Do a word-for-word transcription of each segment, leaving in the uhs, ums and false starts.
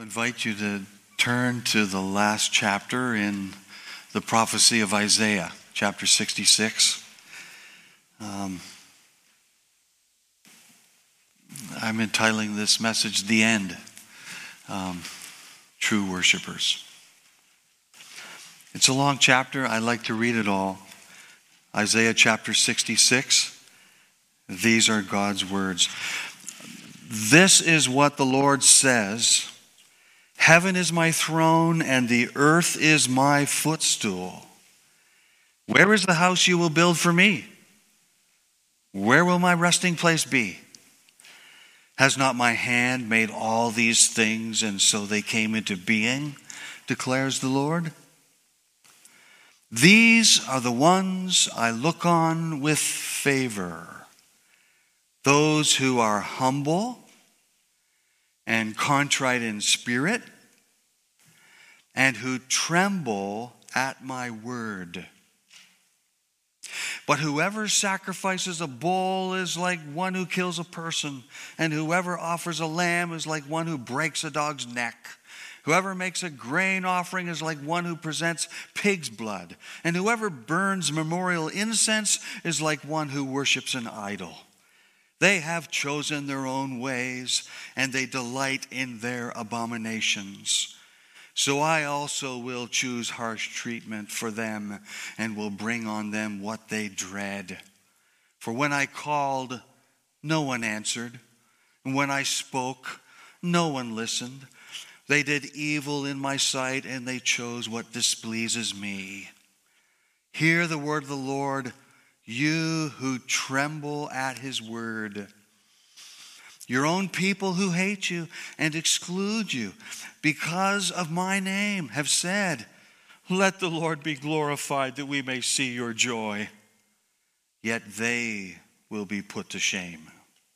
invite you to turn to the last chapter in the prophecy of Isaiah, chapter sixty-six. Um, I'm entitling this message, The End, um, True Worshippers. It's a long chapter. I like to read it all. Isaiah chapter sixty-six. These are God's words. This is what the Lord says. Heaven is my throne and the earth is my footstool. Where is the house you will build for me? Where will my resting place be? Has not my hand made all these things, and so they came into being, declares the Lord? These are the ones I look on with favor, those who are humble and contrite in spirit, and who tremble at my word. But whoever sacrifices a bull is like one who kills a person, and whoever offers a lamb is like one who breaks a dog's neck. Whoever makes a grain offering is like one who presents pig's blood, and whoever burns memorial incense is like one who worships an idol. They have chosen their own ways, and they delight in their abominations. So I also will choose harsh treatment for them, and will bring on them what they dread. For when I called, no one answered, and when I spoke, no one listened. They did evil in my sight, and they chose what displeases me. Hear the word of the Lord, you who tremble at his word. Your own people who hate you and exclude you because of my name have said, let the Lord be glorified that we may see your joy. Yet they will be put to shame.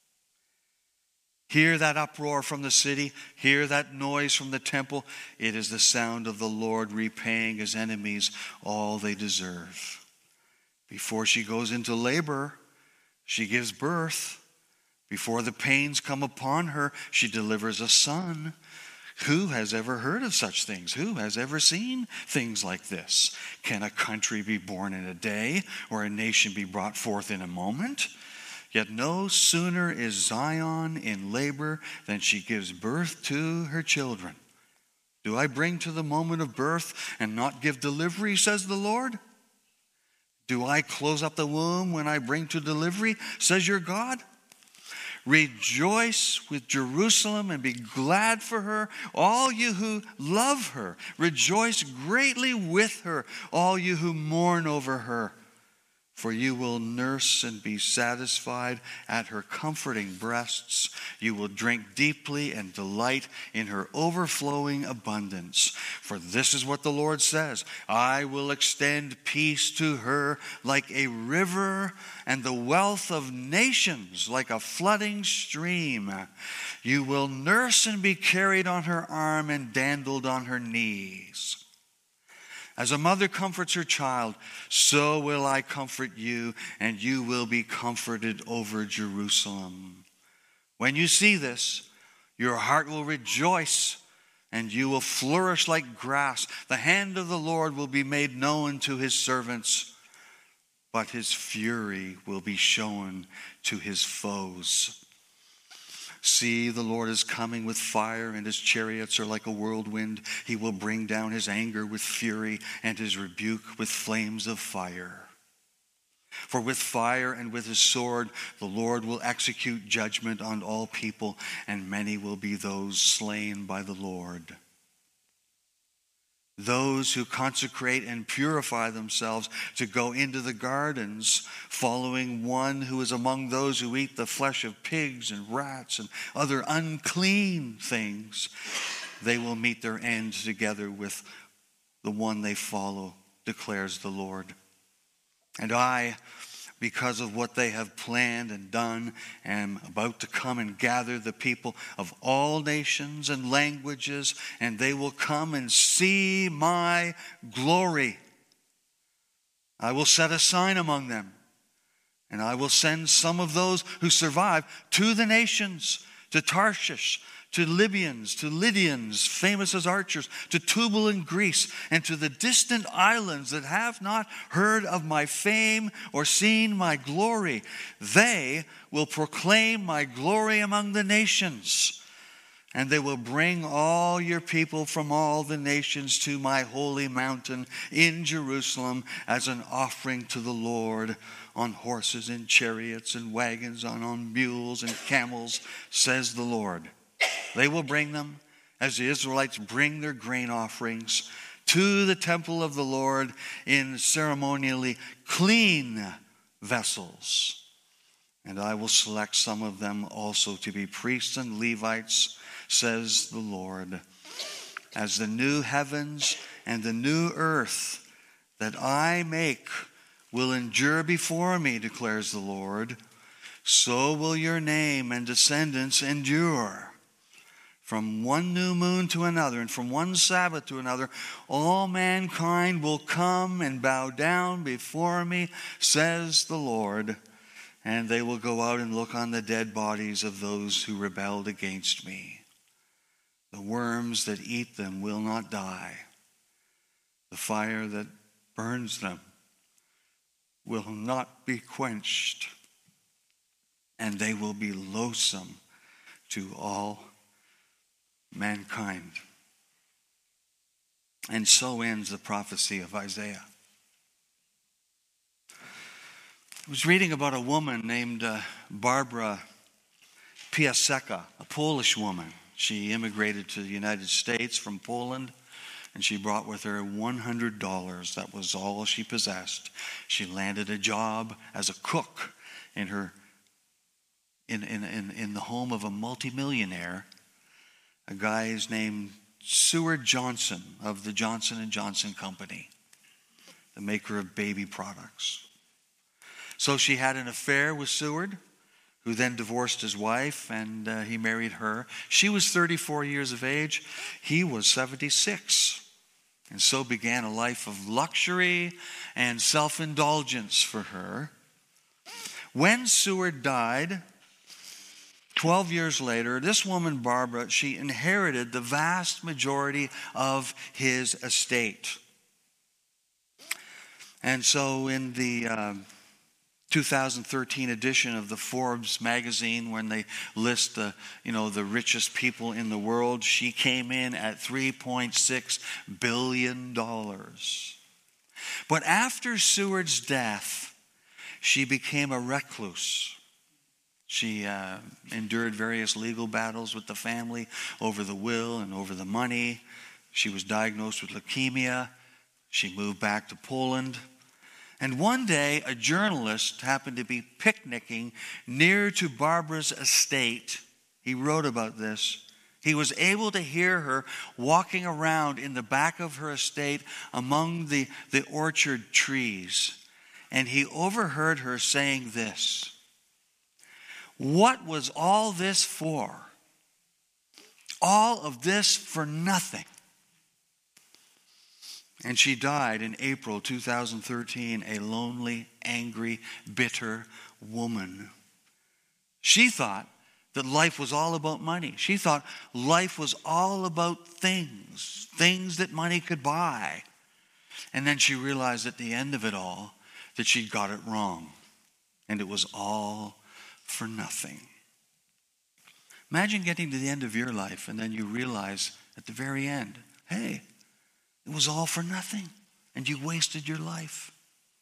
Hear that uproar from the city. Hear that noise from the temple. It is the sound of the Lord repaying his enemies all they deserve. Before she goes into labor, she gives birth. Before the pains come upon her, she delivers a son. Who has ever heard of such things? Who has ever seen things like this? Can a country be born in a day, or a nation be brought forth in a moment? Yet no sooner is Zion in labor than she gives birth to her children. Do I bring to the moment of birth and not give delivery, says the Lord? Do I close up the womb when I bring to delivery, says your God? Rejoice with Jerusalem and be glad for her, all you who love her. Rejoice greatly with her, all you who mourn over her. For you will nurse and be satisfied at her comforting breasts. You will drink deeply and delight in her overflowing abundance. For this is what the Lord says, I will extend peace to her like a river, and the wealth of nations like a flooding stream. You will nurse and be carried on her arm and dandled on her knees. As a mother comforts her child, so will I comfort you, and you will be comforted over Jerusalem. When you see this, your heart will rejoice, and you will flourish like grass. The hand of the Lord will be made known to his servants, but his fury will be shown to his foes. See, the Lord is coming with fire, and his chariots are like a whirlwind. He will bring down his anger with fury, and his rebuke with flames of fire. For with fire and with his sword, the Lord will execute judgment on all people, and many will be those slain by the Lord. Those who consecrate and purify themselves to go into the gardens, following one who is among those who eat the flesh of pigs and rats and other unclean things, they will meet their end together with the one they follow, declares the Lord. And I, because of what they have planned and done, am about to come and gather the people of all nations and languages, and they will come and see my glory. I will set a sign among them, and I will send some of those who survive to the nations, to Tarshish, to Libyans, to Lydians, famous as archers, to Tubal in Greece, and to the distant islands that have not heard of my fame or seen my glory. They will proclaim my glory among the nations, and they will bring all your people from all the nations to my holy mountain in Jerusalem as an offering to the Lord, on horses and chariots and wagons, and on mules and camels, says the Lord. They will bring them as the Israelites bring their grain offerings to the temple of the Lord in ceremonially clean vessels. And I will select some of them also to be priests and Levites, says the Lord. As the new heavens and the new earth that I make will endure before me, declares the Lord, so will your name and descendants endure. From one new moon to another, and from one Sabbath to another, all mankind will come and bow down before me, says the Lord. And they will go out and look on the dead bodies of those who rebelled against me. The worms that eat them will not die. The fire that burns them will not be quenched. And they will be loathsome to all mankind. And so ends the prophecy of Isaiah. I was reading about a woman named uh, Barbara Piasecka, a Polish woman. She immigrated to the United States from Poland, and she brought with her one hundred dollars. That was all she possessed. She landed a job as a cook in her in in in, in the home of a multimillionaire. A guy is named Seward Johnson of the Johnson and Johnson Company, the maker of baby products. So she had an affair with Seward, who then divorced his wife, and uh, he married her. She was thirty-four years of age. He was seventy-six. And so began a life of luxury and self-indulgence for her. When Seward died, twelve years later, this woman, Barbara, she inherited the vast majority of his estate. And so in the uh, two thousand thirteen edition of the Forbes magazine, when they list the, you know, the richest people in the world, she came in at three point six billion dollars. But after Seward's death, she became a recluse. She uh, endured various legal battles with the family over the will and over the money. She was diagnosed with leukemia. She moved back to Poland. And one day, a journalist happened to be picnicking near to Barbara's estate. He wrote about this. He was able to hear her walking around in the back of her estate among the, the orchard trees. And he overheard her saying this: "What was all this for? All of this for nothing." And she died in April two thousand thirteen, a lonely, angry, bitter woman. She thought that life was all about money. She thought life was all about things, things that money could buy. And then she realized at the end of it all that she'd got it wrong. And it was all for nothing. Imagine getting to the end of your life and then you realize at the very end, hey, it was all for nothing, and you wasted your life.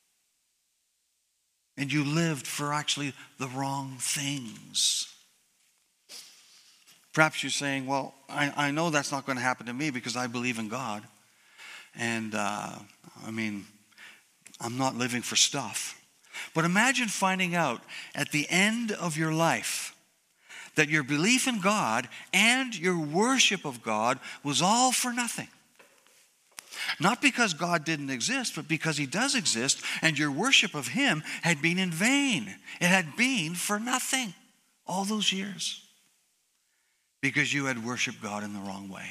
And you lived for actually the wrong things. Perhaps you're saying, well, I, I know that's not going to happen to me because I believe in God. And, uh, I mean, I'm not living for stuff. But imagine finding out at the end of your life that your belief in God and your worship of God was all for nothing. Not because God didn't exist, but because he does exist, and your worship of him had been in vain. It had been for nothing all those years because you had worshiped God in the wrong way.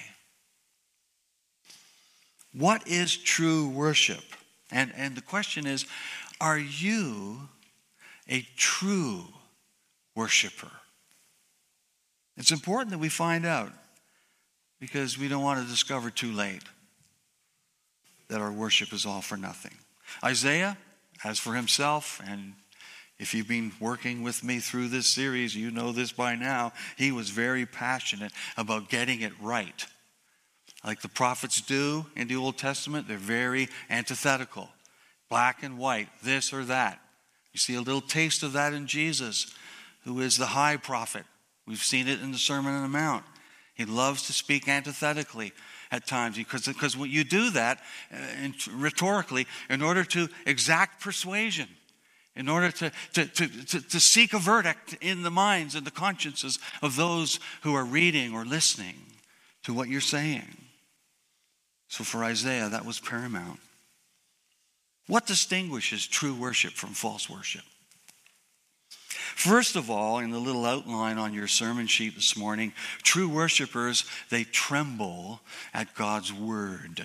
What is true worship? And, and the question is, are you a true worshiper? It's important that we find out, because we don't want to discover too late that our worship is all for nothing. Isaiah, as for himself, and if you've been working with me through this series, you know this by now, he was very passionate about getting it right. Like the prophets do in the Old Testament, they're very antithetical. Black and white, this or that. You see a little taste of that in Jesus, who is the high prophet. We've seen it in the Sermon on the Mount. He loves to speak antithetically at times, because, because when you do that uh, in, rhetorically, in order to exact persuasion, in order to, to, to, to, to seek a verdict in the minds and the consciences of those who are reading or listening to what you're saying. So for Isaiah, that was paramount. What distinguishes true worship from false worship? First of all, in the little outline on your sermon sheet this morning, true worshipers, they tremble at God's word.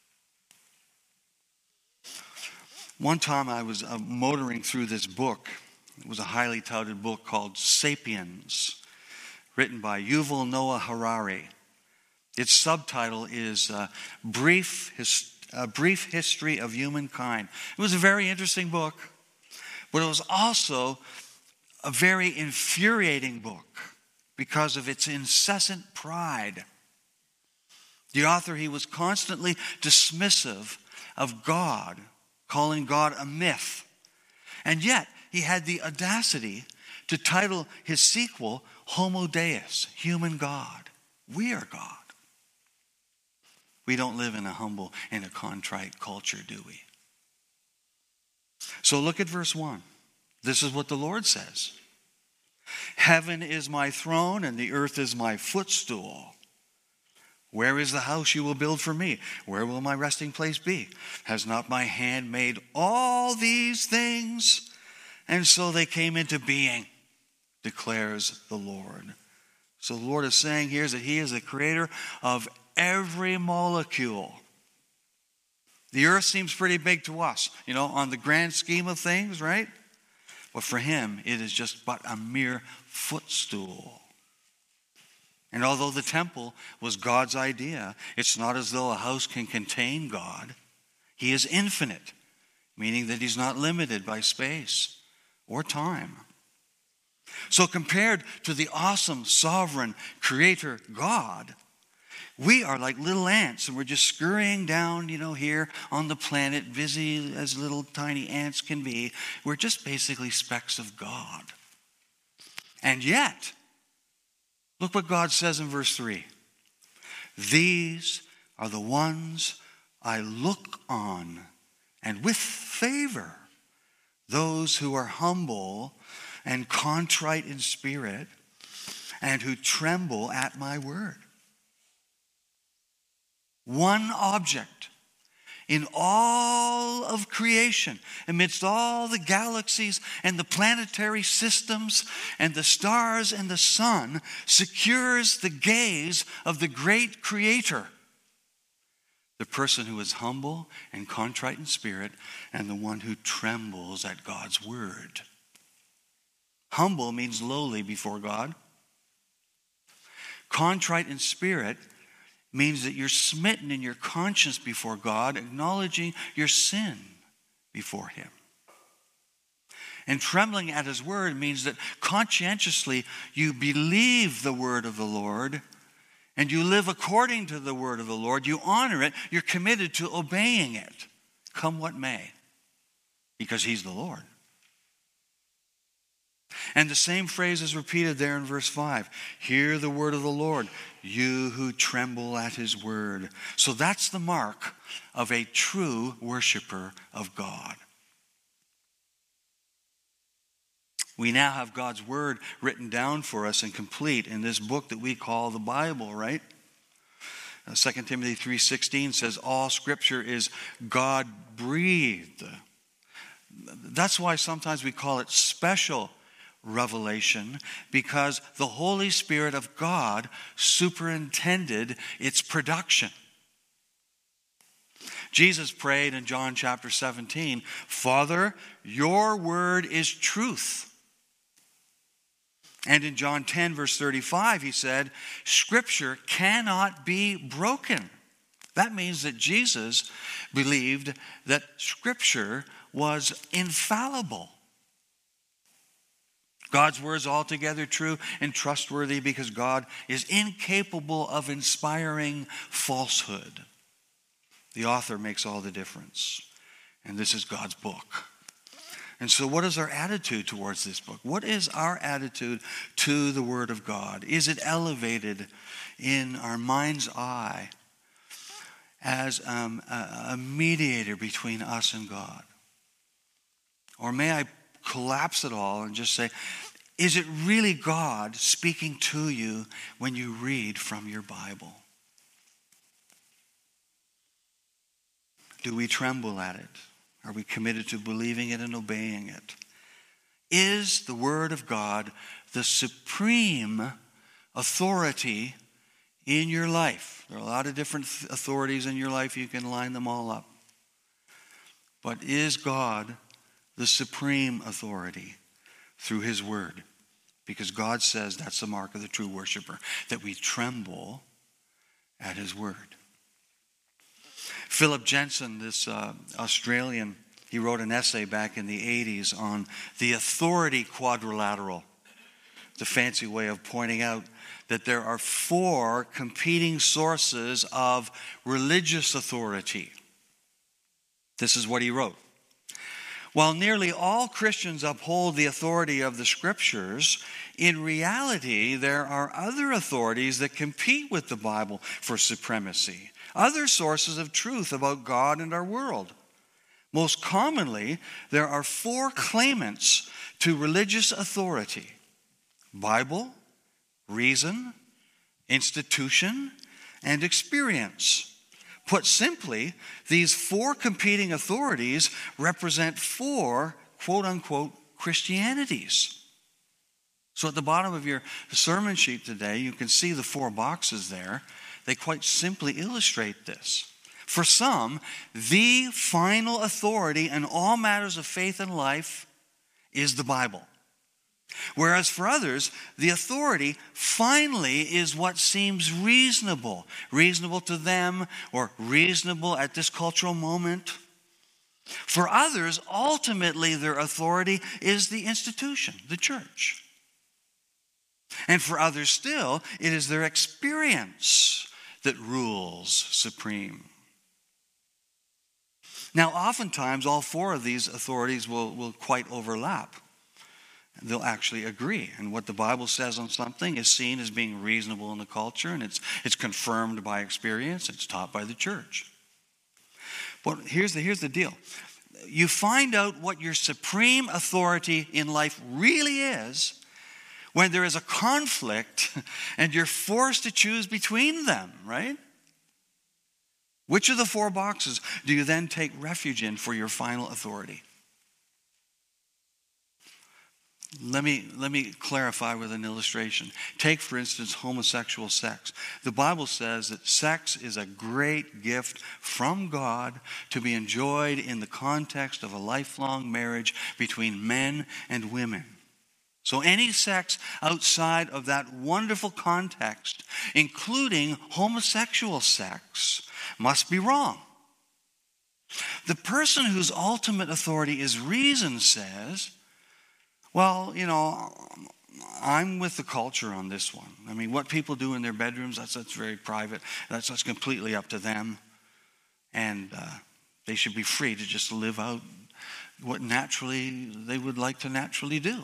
One time I was uh, motoring through this book. It was a highly touted book called Sapiens, written by Yuval Noah Harari. Its subtitle is uh, Brief His- A Brief History of Humankind. It was a very interesting book, but it was also a very infuriating book because of its incessant pride. The author, he was constantly dismissive of God, calling God a myth. And yet, he had the audacity to title his sequel Homo Deus, human God. We are God. We don't live in a humble and a contrite culture, do we? So look at verse one. This is what the Lord says. Heaven is my throne and the earth is my footstool. Where is the house you will build for me? Where will my resting place be? Has not my hand made all these things? And so they came into being, declares the Lord. So the Lord is saying here that he is the creator of every molecule. The earth seems pretty big to us, you know, on the grand scheme of things, right? But for him, it is just but a mere footstool. And although the temple was God's idea, it's not as though a house can contain God. He is infinite, meaning that he's not limited by space or time. So compared to the awesome, sovereign, creator God, we are like little ants, and we're just scurrying down, you know, here on the planet, busy as little tiny ants can be. We're just basically specks of God. And yet, look what God says in verse three. These are the ones I look on, and with favor, those who are humble and contrite in spirit, and who tremble at my word. One object in all of creation, amidst all the galaxies and the planetary systems and the stars and the sun, secures the gaze of the great creator. The person who is humble and contrite in spirit, and the one who trembles at God's word. Humble means lowly before God. Contrite in spirit means that you're smitten in your conscience before God, acknowledging your sin before him. And trembling at his word means that conscientiously you believe the word of the Lord and you live according to the word of the Lord. You honor it. You're committed to obeying it, come what may, because he's the Lord. And the same phrase is repeated there in verse five. Hear the word of the Lord, you who tremble at his word. So that's the mark of a true worshiper of God. We now have God's word written down for us and complete in this book that we call the Bible, right? Uh, Second Timothy three sixteen says all scripture is God-breathed. That's why sometimes we call it special revelation, because the Holy Spirit of God superintended its production. Jesus prayed in John chapter seventeen, Father, your word is truth. And in John ten, verse thirty-five, he said, Scripture cannot be broken. That means that Jesus believed that Scripture was infallible. God's word is altogether true and trustworthy because God is incapable of inspiring falsehood. The author makes all the difference. And this is God's book. And so what is our attitude towards this book? What is our attitude to the Word of God? Is it elevated in our mind's eye as um, a, a mediator between us and God? Or may I collapse it all and just say, is it really God speaking to you when you read from your Bible? Do we tremble at it? Are we committed to believing it and obeying it? Is the Word of God the supreme authority in your life? There are a lot of different authorities in your life. You can line them all up. But is God the supreme authority through His Word? Because God says that's the mark of the true worshiper, that we tremble at His Word. Philip Jensen, this uh, Australian, he wrote an essay back in the eighties on the authority quadrilateral. It's a fancy way of pointing out that there are four competing sources of religious authority. This is what he wrote. While nearly all Christians uphold the authority of the Scriptures, in reality, there are other authorities that compete with the Bible for supremacy. Other sources of truth about God and our world. Most commonly, there are four claimants to religious authority: Bible, reason, institution, and experience. Put simply, these four competing authorities represent four, quote-unquote, Christianities. So at the bottom of your sermon sheet today, you can see the four boxes there. They quite simply illustrate this. For some, the final authority in all matters of faith and life is the Bible. Whereas for others, the authority finally is what seems reasonable. Reasonable to them or reasonable at this cultural moment. For others, ultimately their authority is the institution, the church. And for others still, it is their experience that rules supreme. Now, oftentimes, all four of these authorities will, will quite overlap. They'll actually agree. And what the Bible says on something is seen as being reasonable in the culture, and it's, it's confirmed by experience. It's taught by the church. But here's the, here's the deal. You find out what your supreme authority in life really is when there is a conflict and you're forced to choose between them, right? Which of the four boxes do you then take refuge in for your final authority? Let me, let me clarify with an illustration. Take, for instance, homosexual sex. The Bible says that sex is a great gift from God to be enjoyed in the context of a lifelong marriage between men and women. So any sex outside of that wonderful context, including homosexual sex, must be wrong. The person whose ultimate authority is reason says, well, you know, I'm with the culture on this one. I mean, what people do in their bedrooms, that's, that's very private. That's, that's completely up to them. And uh, they should be free to just live out what naturally they would like to naturally do.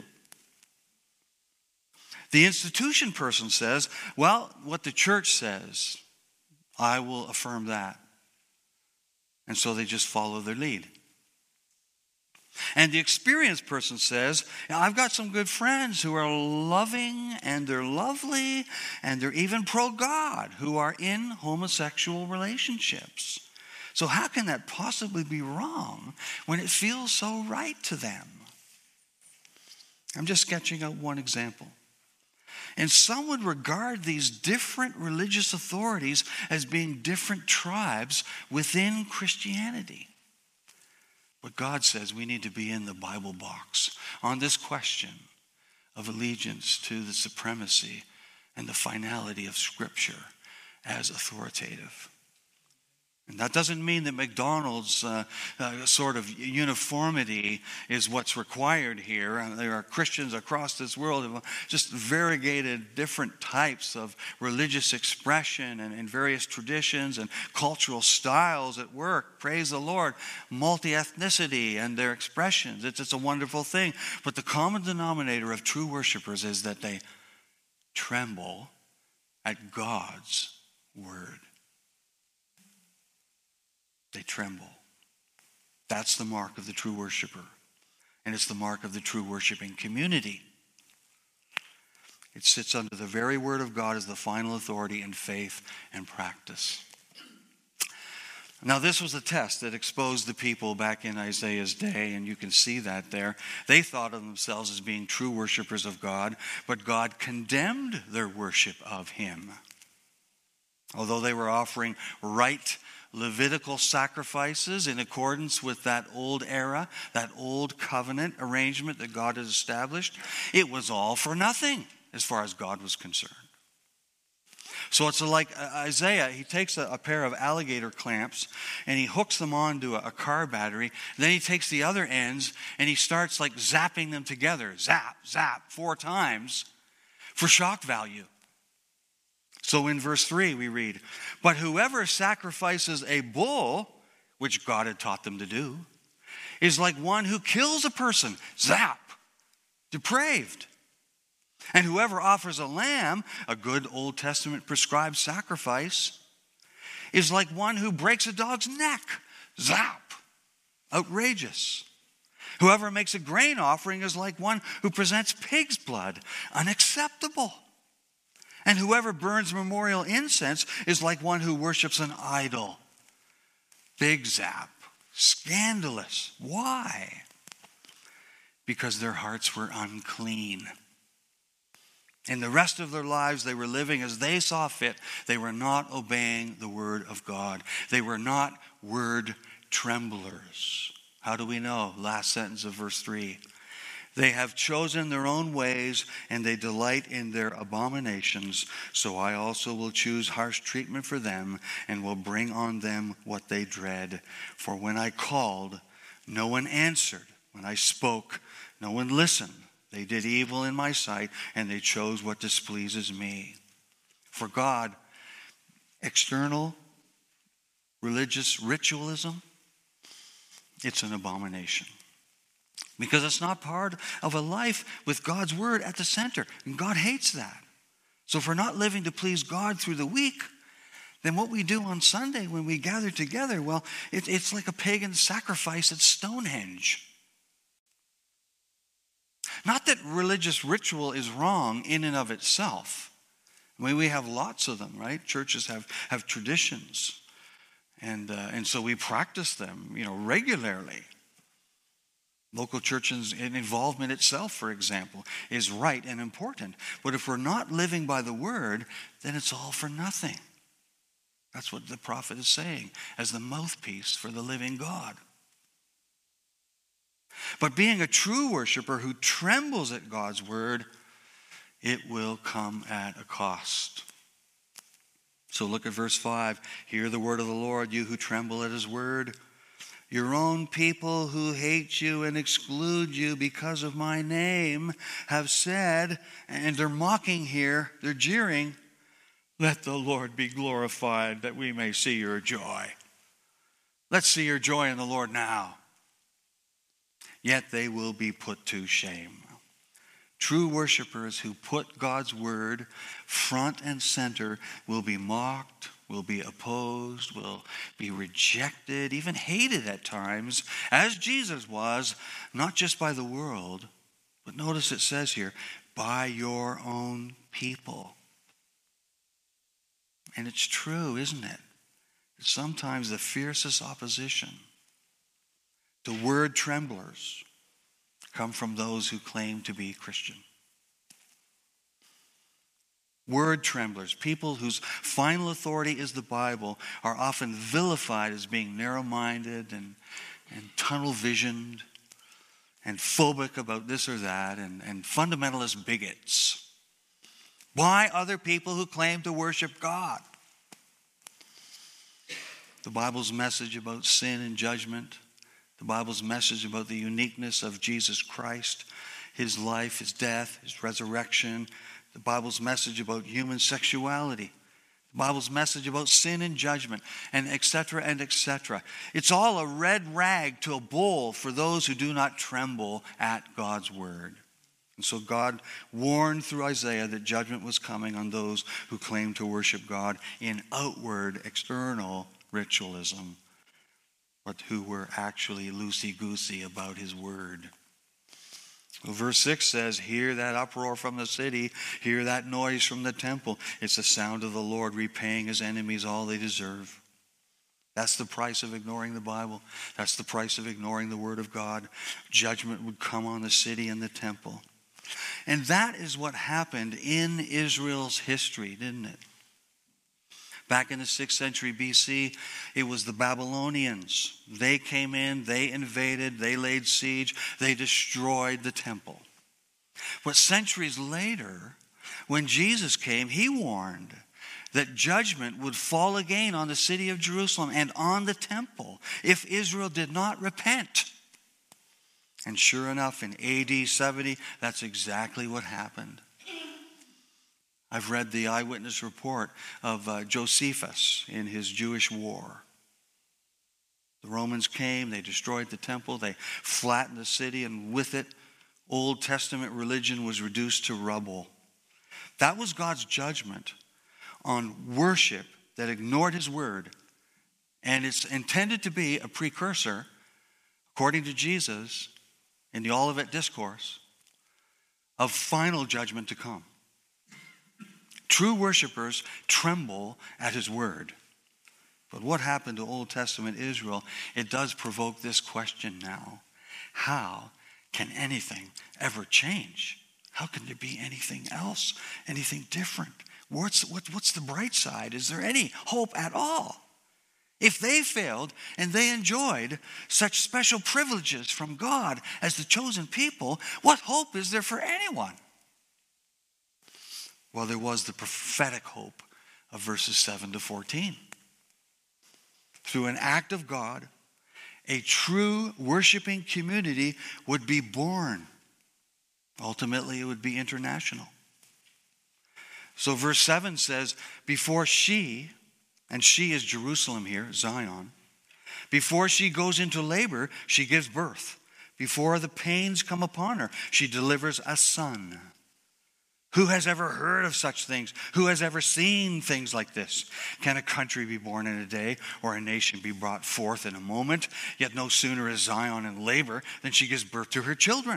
The institution person says, well, what the church says, I will affirm that. And so they just follow their lead. And the experienced person says, I've got some good friends who are loving and they're lovely and they're even pro-God who are in homosexual relationships. So how can that possibly be wrong when it feels so right to them? I'm just sketching out one example. And some would regard these different religious authorities as being different tribes within Christianity. But God says we need to be in the Bible box on this question of allegiance to the supremacy and the finality of Scripture as authoritative. And that doesn't mean that McDonald's uh, uh, sort of uniformity is what's required here. Uh, there are Christians across this world who have just variegated different types of religious expression and, and various traditions and cultural styles at work. Praise the Lord. Multi-ethnicity and their expressions. It's, it's a wonderful thing. But the common denominator of true worshipers is that they tremble at God's word. They tremble. That's the mark of the true worshiper. And it's the mark of the true worshiping community. It sits under the very word of God as the final authority in faith and practice. Now, this was a test that exposed the people back in Isaiah's day, and you can see that there. They thought of themselves as being true worshipers of God, but God condemned their worship of him. Although they were offering right Levitical sacrifices in accordance with that old era, that old covenant arrangement that God had established, it was all for nothing as far as God was concerned. So it's like Isaiah, he takes a, a pair of alligator clamps and he hooks them onto a, a car battery. Then he takes the other ends and he starts like zapping them together. Zap, zap, four times for shock value. So in verse three we read, "But whoever sacrifices a bull," which God had taught them to do, "is like one who kills a person." Zap. Depraved. "And whoever offers a lamb," a good Old Testament prescribed sacrifice, "is like one who breaks a dog's neck." Zap. Outrageous. "Whoever makes a grain offering is like one who presents pig's blood." Unacceptable. "And whoever burns memorial incense is like one who worships an idol." Big zap. Scandalous. Why? Because their hearts were unclean. In the rest of their lives, they were living as they saw fit. They were not obeying the word of God. They were not word tremblers. How do we know? Last sentence of verse three. "They have chosen their own ways, and they delight in their abominations. So I also will choose harsh treatment for them, and will bring on them what they dread. For when I called, no one answered. When I spoke, no one listened. They did evil in my sight, and they chose what displeases me." For God, external religious ritualism, it's an abomination. Because it's not part of a life with God's word at the center. And God hates that. So if we're not living to please God through the week, then what we do on Sunday when we gather together, well, it, it's like a pagan sacrifice at Stonehenge. Not that religious ritual is wrong in and of itself. I mean, we have lots of them, right? Churches have, have traditions. And, uh, and so we practice them, you know, regularly. Local churches' involvement itself, for example, is right and important. But if we're not living by the word, then it's all for nothing. That's what the prophet is saying, as the mouthpiece for the living God. But being a true worshiper who trembles at God's word, it will come at a cost. So look at verse five. "Hear the word of the Lord, you who tremble at his word. Your own people who hate you and exclude you because of my name have said," and they're mocking here, they're jeering, "Let the Lord be glorified, that we may see your joy." Let's see your joy in the Lord now. "Yet they will be put to shame." True worshipers who put God's word front and center will be mocked, will be opposed, will be rejected, even hated at times, as Jesus was, not just by the world, but notice it says here, by your own people. And it's true, isn't it? It's sometimes the fiercest opposition to word tremblers come from those who claim to be Christian. Word tremblers, people whose final authority is the Bible, are often vilified as being narrow-minded and, and tunnel-visioned. and phobic about this or that, and, and fundamentalist bigots. Why other people who claim to worship God? The Bible's message about sin and judgment, the Bible's message about the uniqueness of Jesus Christ, his life, his death, his resurrection, the Bible's message about human sexuality, the Bible's message about sin and judgment, and et cetera and et cetera. It's all a red rag to a bull for those who do not tremble at God's word. And so God warned through Isaiah that judgment was coming on those who claim to worship God in outward, external ritualism, but who were actually loosey-goosey about his word. Well, verse six says, hear that uproar from the city, hear that noise from the temple. It's the sound of the Lord repaying his enemies all they deserve. That's the price of ignoring the Bible. That's the price of ignoring the word of God. Judgment would come on the city and the temple. And that is what happened in Israel's history, didn't it? Back in the sixth century B C, it was the Babylonians. They came in, they invaded, they laid siege, they destroyed the temple. But centuries later, when Jesus came, he warned that judgment would fall again on the city of Jerusalem and on the temple if Israel did not repent. And sure enough, in A D seventy, that's exactly what happened. I've read the eyewitness report of uh, Josephus in his Jewish war. The Romans came, they destroyed the temple, they flattened the city, and with it, Old Testament religion was reduced to rubble. That was God's judgment on worship that ignored his word. And it's intended to be a precursor, according to Jesus, in the Olivet Discourse, of final judgment to come. True worshipers tremble at his word. But what happened to Old Testament Israel? It does provoke this question now. How can anything ever change? How can there be anything else, anything different? What's, what, what's the bright side? Is there any hope at all? If they failed and they enjoyed such special privileges from God as the chosen people, what hope is there for anyone? Well, there was the prophetic hope of verses seven to fourteen. Through an act of God, a true worshiping community would be born. Ultimately, it would be international. So verse seven says, before she, and she is Jerusalem here, Zion, before she goes into labor, she gives birth. Before the pains come upon her, she delivers a son. Who has ever heard of such things? Who has ever seen things like this? Can a country be born in a day, or a nation be brought forth in a moment? Yet no sooner is Zion in labor than she gives birth to her children.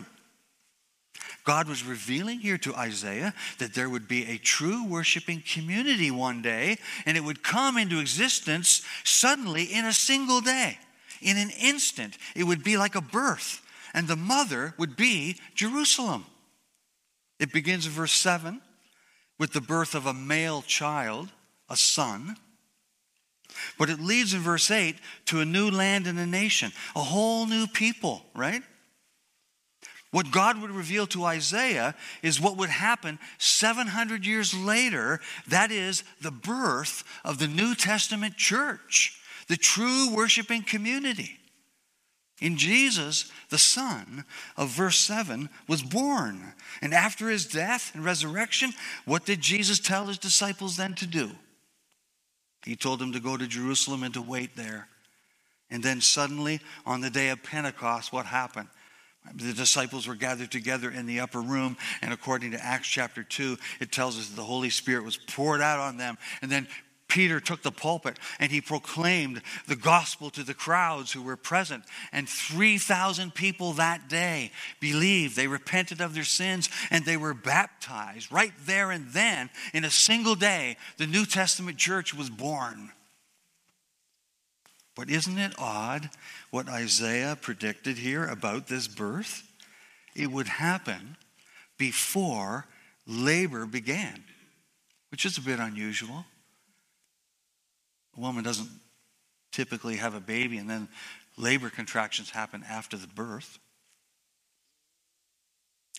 God was revealing here to Isaiah that there would be a true worshiping community one day, and it would come into existence suddenly in a single day. In an instant, it would be like a birth, and the mother would be Jerusalem. It begins in verse seven with the birth of a male child, a son. But it leads in verse eight to a new land and a nation, a whole new people, right? What God would reveal to Isaiah is what would happen seven hundred years later. That is the birth of the New Testament church, the true worshiping community. In Jesus, the Son of verse seven was born. And after his death and resurrection, what did Jesus tell his disciples then to do? He told them to go to Jerusalem and to wait there. And then suddenly, on the day of Pentecost, what happened? The disciples were gathered together in the upper room, and according to Acts chapter two, it tells us that the Holy Spirit was poured out on them. And then Peter took the pulpit and he proclaimed the gospel to the crowds who were present. And three thousand people that day believed. They repented of their sins and they were baptized. Right there and then, in a single day, the New Testament church was born. But isn't it odd what Isaiah predicted here about this birth? It would happen before labor began, which is a bit unusual. A woman doesn't typically have a baby and then labor contractions happen after the birth.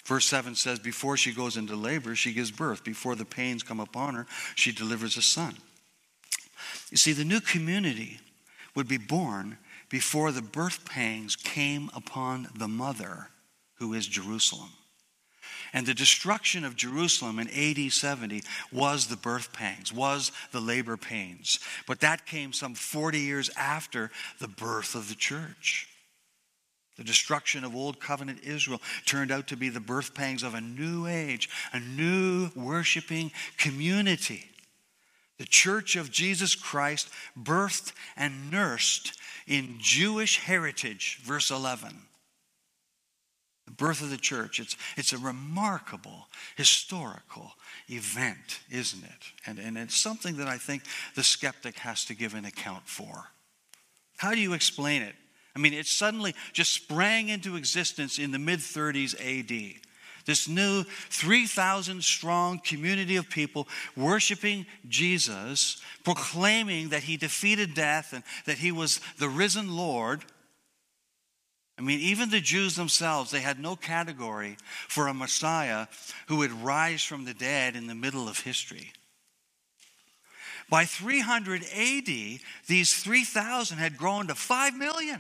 Verse seven says, before she goes into labor, she gives birth. Before the pains come upon her, she delivers a son. You see, the new community would be born before the birth pangs came upon the mother, who is Jerusalem. And the destruction of Jerusalem in A D seventy was the birth pangs, was the labor pains. But that came some forty years after the birth of the church. The destruction of Old Covenant Israel turned out to be the birth pangs of a new age, a new worshiping community. The Church of Jesus Christ, birthed and nursed in Jewish heritage, verse eleven. The birth of the church, it's, it's a remarkable, historical event, isn't it? And, and it's something that I think the skeptic has to give an account for. How do you explain it? I mean, it suddenly just sprang into existence in the mid-thirties A D. This new three thousand strong community of people worshiping Jesus, proclaiming that he defeated death and that he was the risen Lord. I mean, even the Jews themselves, they had no category for a Messiah who would rise from the dead in the middle of history. By three hundred A D, these three thousand had grown to five million.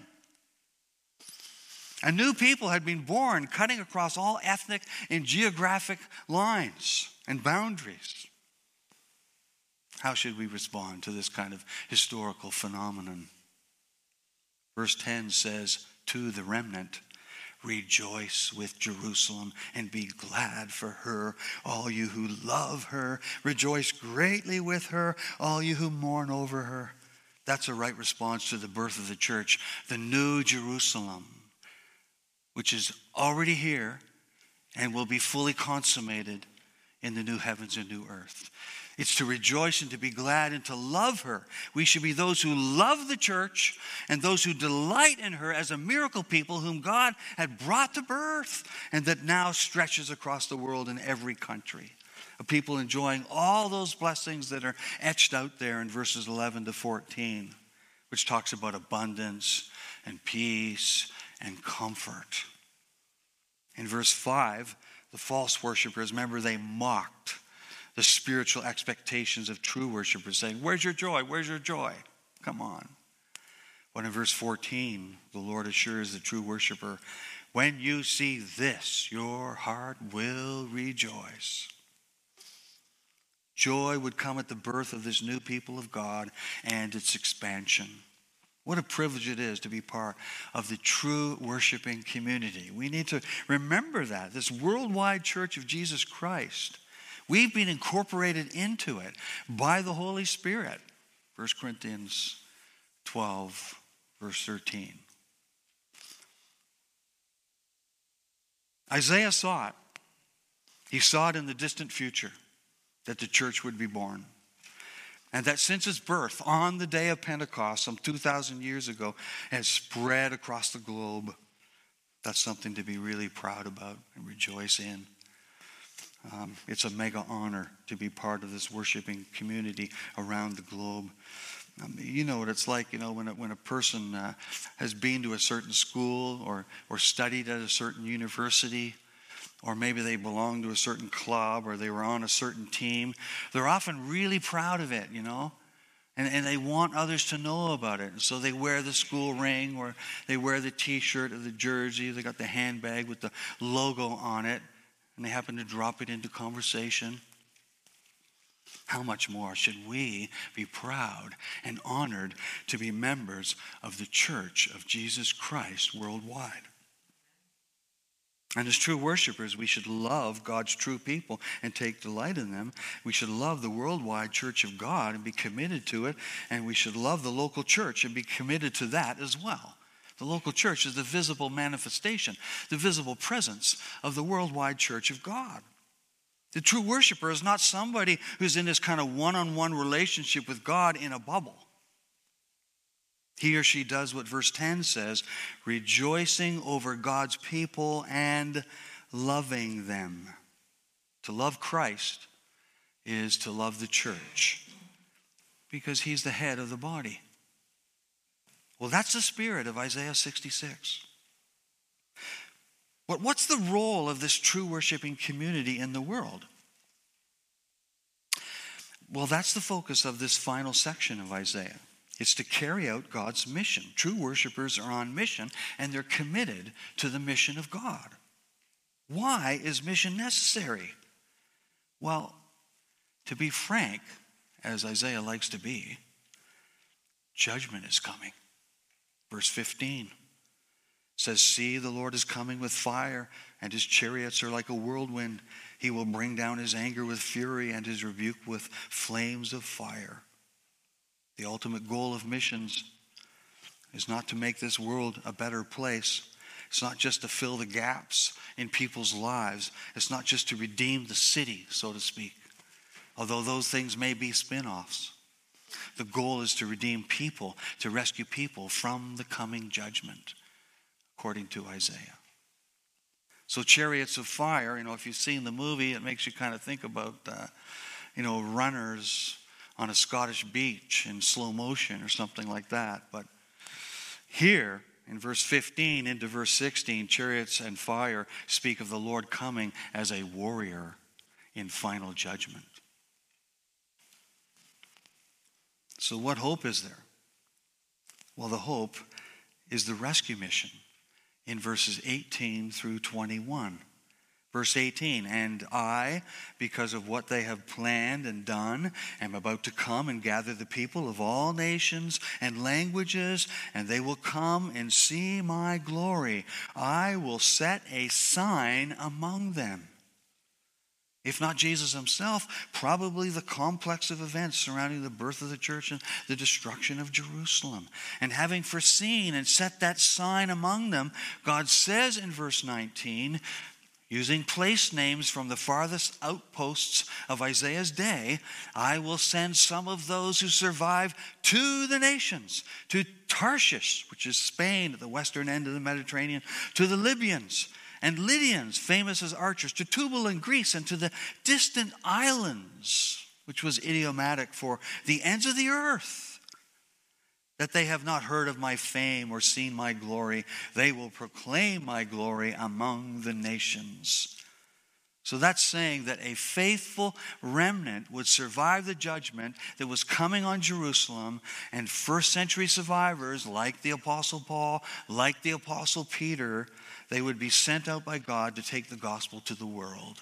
A new people had been born, cutting across all ethnic and geographic lines and boundaries. How should we respond to this kind of historical phenomenon? Verse ten says, to the remnant, rejoice with Jerusalem and be glad for her, all you who love her. Rejoice greatly with her, all you who mourn over her. That's a right response to the birth of the church, the new Jerusalem, which is already here and will be fully consummated in the new heavens and new earth. It's to rejoice and to be glad and to love her. We should be those who love the church and those who delight in her as a miracle people whom God had brought to birth and that now stretches across the world in every country. A people enjoying all those blessings that are etched out there in verses eleven to fourteen, which talks about abundance and peace and comfort. In verse five, the false worshipers, remember, they mocked the spiritual expectations of true worshipers, saying, where's your joy? Where's your joy? Come on. But in verse fourteen, the Lord assures the true worshiper, when you see this, your heart will rejoice. Joy would come at the birth of this new people of God and its expansion. What a privilege it is to be part of the true worshiping community. We need to remember that. This worldwide Church of Jesus Christ, we've been incorporated into it by the Holy Spirit. First Corinthians twelve, verse thirteen. Isaiah saw it. He saw it in the distant future that the church would be born. And that since its birth on the day of Pentecost, some two thousand years ago, has spread across the globe. That's something to be really proud about and rejoice in. Um, it's a mega honor to be part of this worshiping community around the globe. Um, you know what it's like, you know, when a, when a person uh, has been to a certain school or, or studied at a certain university, or maybe they belong to a certain club or they were on a certain team. They're often really proud of it, you know, and, and they want others to know about it. And so they wear the school ring or they wear the T-shirt or the jersey. They got the handbag with the logo on it, and they happen to drop it into conversation. How much more should we be proud and honored to be members of the Church of Jesus Christ worldwide? And as true worshipers, we should love God's true people and take delight in them. We should love the worldwide church of God and be committed to it. And we should love the local church and be committed to that as well. The local church is the visible manifestation, the visible presence of the worldwide church of God. The true worshiper is not somebody who's in this kind of one-on-one relationship with God in a bubble. He or she does what verse ten says, rejoicing over God's people and loving them. To love Christ is to love the church because he's the head of the body. Well, that's the spirit of Isaiah sixty-six. What, what's the role of this true worshiping community in the world? Well, that's the focus of this final section of Isaiah. It's to carry out God's mission. True worshipers are on mission, and they're committed to the mission of God. Why is mission necessary? Well, to be frank, as Isaiah likes to be, judgment is coming. Verse fifteen says, "See, the Lord is coming with fire, and his chariots are like a whirlwind. He will bring down his anger with fury and his rebuke with flames of fire." The ultimate goal of missions is not to make this world a better place. It's not just to fill the gaps in people's lives. It's not just to redeem the city, so to speak, although those things may be spin-offs. The goal is to redeem people, to rescue people from the coming judgment, according to Isaiah. So chariots of fire, you know, if you've seen the movie, it makes you kind of think about, uh, you know, runners on a Scottish beach in slow motion or something like that. But here, in verse fifteen into verse sixteen, chariots and fire speak of the Lord coming as a warrior in final judgment. So what hope is there? Well, the hope is the rescue mission in verses eighteen through twenty-one. Verse eighteen, "And I, because of what they have planned and done, am about to come and gather the people of all nations and languages, and they will come and see my glory. I will set a sign among them." If not Jesus himself, probably the complex of events surrounding the birth of the church and the destruction of Jerusalem. And having foreseen and set that sign among them, God says in verse nineteen, using place names from the farthest outposts of Isaiah's day, "I will send some of those who survive to the nations, to Tarshish," which is Spain at the western end of the Mediterranean, "to the Libyans and Lydians, famous as archers, to Tubal in Greece, and to the distant islands," which was idiomatic for the ends of the earth, "that they have not heard of my fame or seen my glory. They will proclaim my glory among the nations." So that's saying that a faithful remnant would survive the judgment that was coming on Jerusalem, and first century survivors like the Apostle Paul, like the Apostle Peter, they would be sent out by God to take the gospel to the world.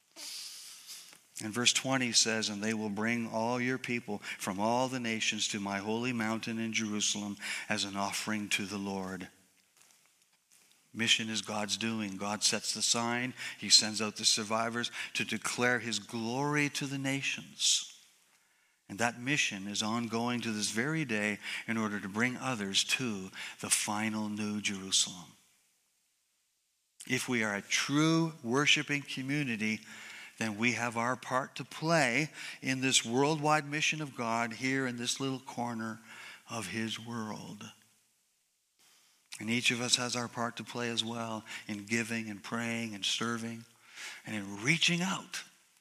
And verse twenty says, "And they will bring all your people from all the nations to my holy mountain in Jerusalem as an offering to the Lord." Mission is God's doing. God sets the sign. He sends out the survivors to declare his glory to the nations. And that mission is ongoing to this very day in order to bring others to the final new Jerusalem. If we are a true worshiping community, then we have our part to play in this worldwide mission of God here in this little corner of his world. And each of us has our part to play as well in giving and praying and serving and in reaching out.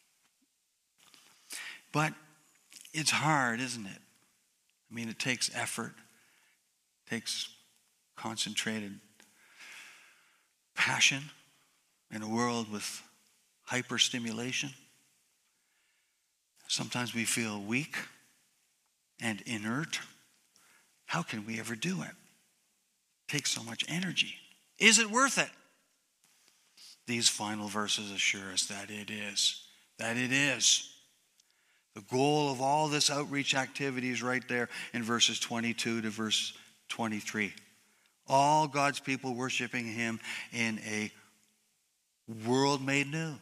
But it's hard, isn't it? I mean, it takes effort, it takes concentrated passion in a world with hyperstimulation. Sometimes we feel weak and inert. How can we ever do it? It takes so much energy. Is it worth it? These final verses assure us that it is. That it is. The goal of all this outreach activity is right there in verses twenty-two to verse twenty-three. All God's people worshiping him in a world made new.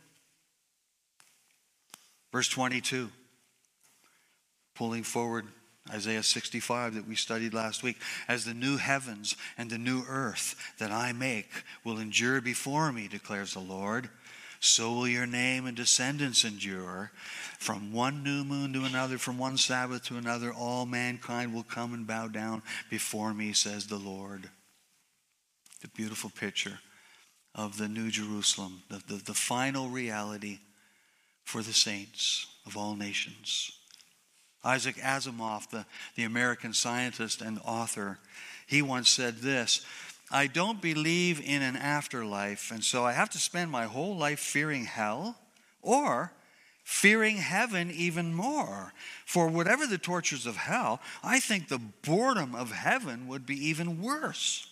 Verse twenty-two, pulling forward Isaiah sixty-five that we studied last week. "As the new heavens and the new earth that I make will endure before me, declares the Lord, so will your name and descendants endure. From one new moon to another, from one Sabbath to another, all mankind will come and bow down before me, says the Lord." The beautiful picture of the New Jerusalem, the, the, the final reality for the saints of all nations. Isaac Asimov, the, the American scientist and author, he once said this: I don't believe in an afterlife, and so I have to spend my whole life fearing hell or fearing heaven even more. For whatever the tortures of hell, I think the boredom of heaven would be even worse.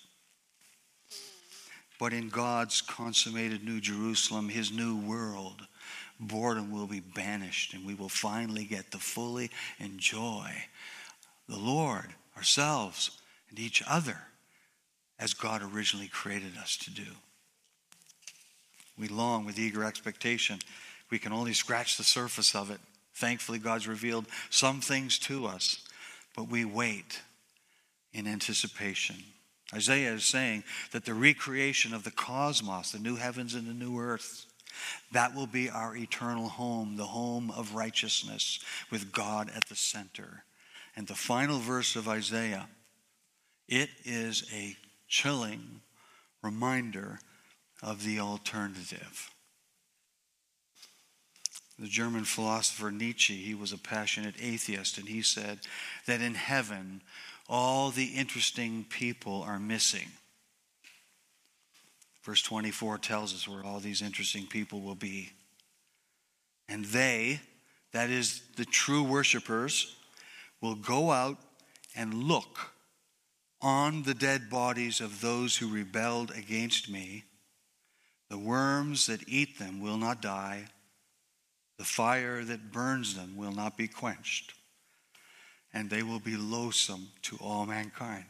But in God's consummated New Jerusalem, his new world, boredom will be banished, and we will finally get to fully enjoy the Lord, ourselves, and each other as God originally created us to do. We long with eager expectation. We can only scratch the surface of it. Thankfully, God's revealed some things to us, but we wait in anticipation. Isaiah is saying that the recreation of the cosmos, the new heavens and the new earth, that will be our eternal home, the home of righteousness with God at the center. And the final verse of Isaiah, it is a chilling reminder of the alternative. The German philosopher Nietzsche, he was a passionate atheist, and he said that in heaven, all the interesting people are missing. Verse twenty-four tells us where all these interesting people will be. And they, that is the true worshipers, will go out and look on the dead bodies of those who rebelled against me. The worms that eat them will not die. The fire that burns them will not be quenched. And they will be loathsome to all mankind.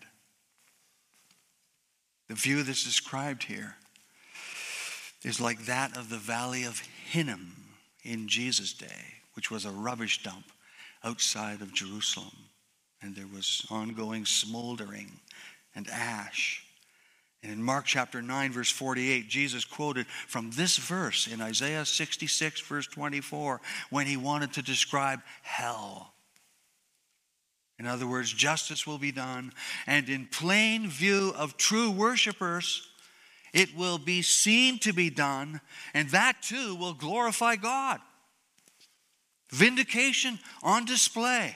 The view that's described here is like that of the Valley of Hinnom in Jesus' day, which was a rubbish dump outside of Jerusalem. And there was ongoing smoldering and ash. And in Mark chapter nine, verse forty-eight, Jesus quoted from this verse in Isaiah sixty-six, verse twenty-four, when he wanted to describe hell. In other words, justice will be done, and in plain view of true worshipers, it will be seen to be done, and that too will glorify God. Vindication on display.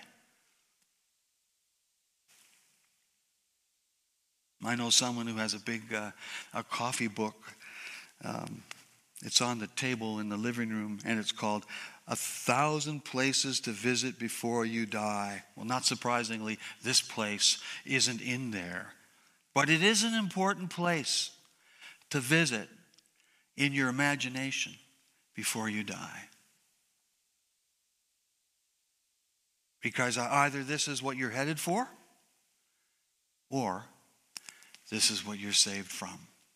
I know someone who has a big uh, a coffee book. Um, it's on the table in the living room, and it's called A Thousand Places to Visit Before You Die. Well, not surprisingly, this place isn't in there. But it is an important place to visit in your imagination before you die. Because either this is what you're headed for, or this is what you're saved from.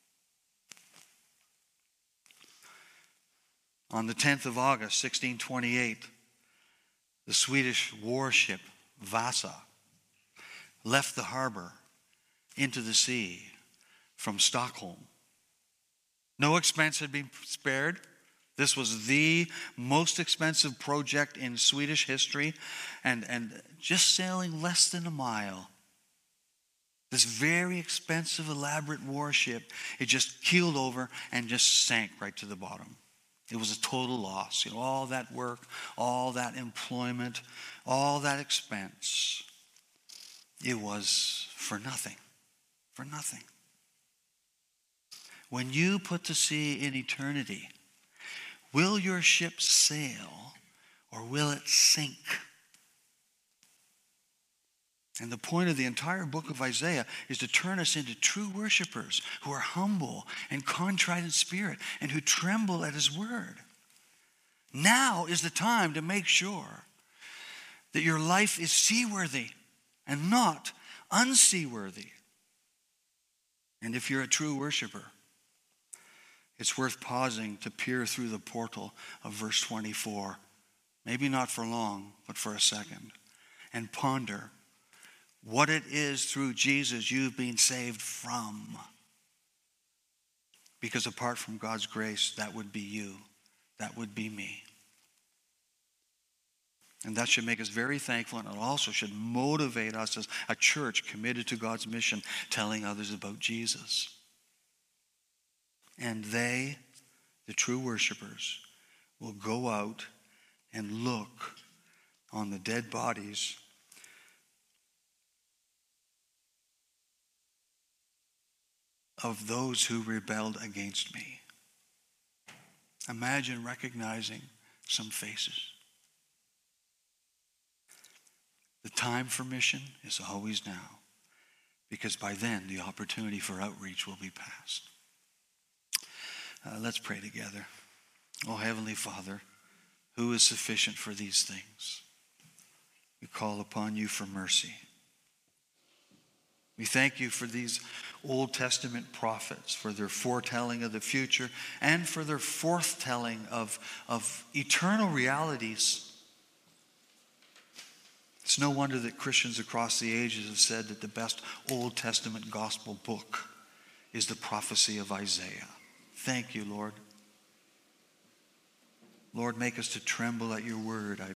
On the tenth of August, sixteen twenty-eight, the Swedish warship Vasa left the harbor into the sea from Stockholm. No expense had been spared. This was the most expensive project in Swedish history, and, and just sailing less than a mile. This very expensive, elaborate warship, it just keeled over and just sank right to the bottom. It was a total loss. You know, all that work, all that employment, all that expense. It was for nothing. For nothing. When you put to sea in eternity, will your ship sail or will it sink? And the point of the entire book of Isaiah is to turn us into true worshipers who are humble and contrite in spirit and who tremble at his word. Now is the time to make sure that your life is seaworthy and not unseaworthy. And if you're a true worshiper, it's worth pausing to peer through the portal of verse twenty-four. Maybe not for long, but for a second. And ponder what it is through Jesus you've been saved from. Because apart from God's grace, that would be you. That would be me. And that should make us very thankful, and it also should motivate us as a church committed to God's mission, telling others about Jesus. And they, the true worshipers, will go out and look on the dead bodies of those who rebelled against me. Imagine recognizing some faces. The time for mission is always now, because by then the opportunity for outreach will be past. Uh, let's pray together. Oh, Heavenly Father, who is sufficient for these things? We call upon you for mercy. We thank you for these Old Testament prophets, for their foretelling of the future and for their forthtelling of, of eternal realities. It's no wonder that Christians across the ages have said that the best Old Testament gospel book is the prophecy of Isaiah. Thank you, Lord. Lord, make us to tremble at your word, I